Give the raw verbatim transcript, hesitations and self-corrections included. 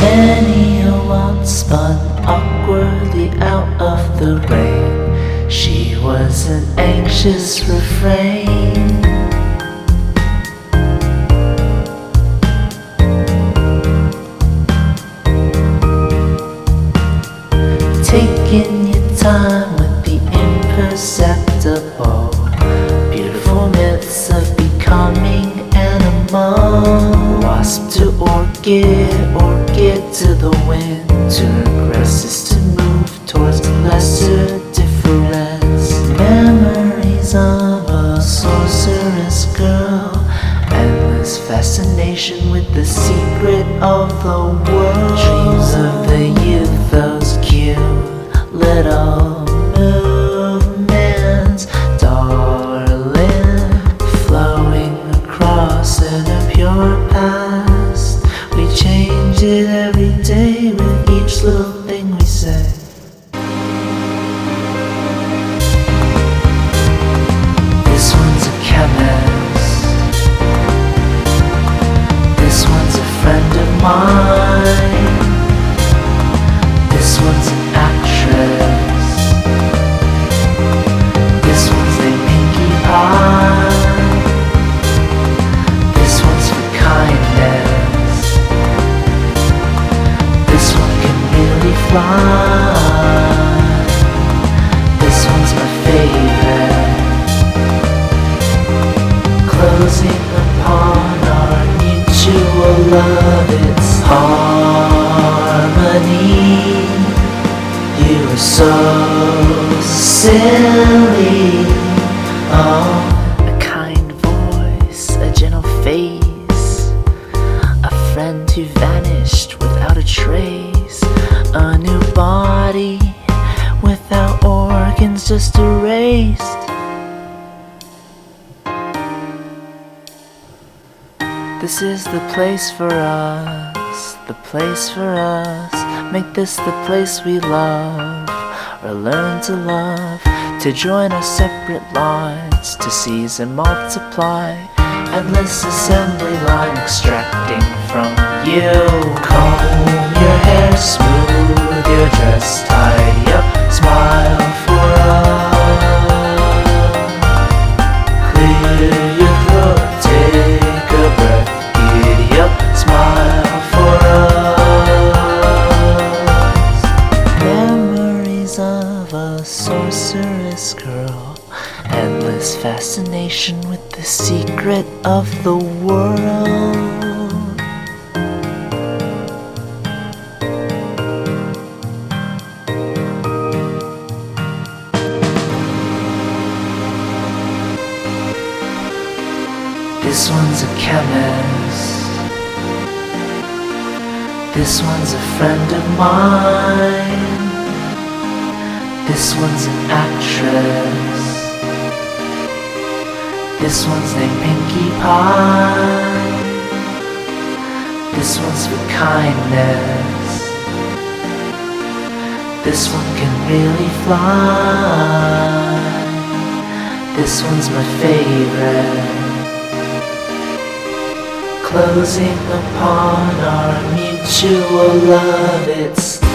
Many a one spun awkwardly out of the rain. She was an anxious refrain. Taking your time with the imperceptible, beautiful myths of becoming animal. Wasp to orchid, orchid to the wind. To regress is to move towards the lesser difference. Memories of a sorceress girl, endless fascination with the secret of the world. Dreams of the youth, those cute little movements, darling, flowing across in a pure past. We change it every day with each little thing we say. This one's a chemist, this one's a friend of mine, this one's an actress, this one's named Pinkie Pie, this one's for kindness, this one can really fly, this one's my favorite. Closing upon our mutual love, it's harmony. You are so silly. Oh, a kind voice, a gentle face, a friend who vanished without a trace, a new body without organs, just erased. This is the place for us, the place for us. Make this the place we love, or learn to love, to join our separate lines, to seize and multiply. Endless assembly line extracting from you. Comb your hair, smooth your dress, tidy up, smile for us. Clear your throat, take a breath, giddy up, smile for us. Memories of a sorceress girl, endless fascination with the secret of the world. This one's a chemist, this one's a friend of mine, this one's an actress, this one's named Pinkie Pie, this one's for kindness, this one can really fly, this one's my favorite. Closing upon our mutual love, it's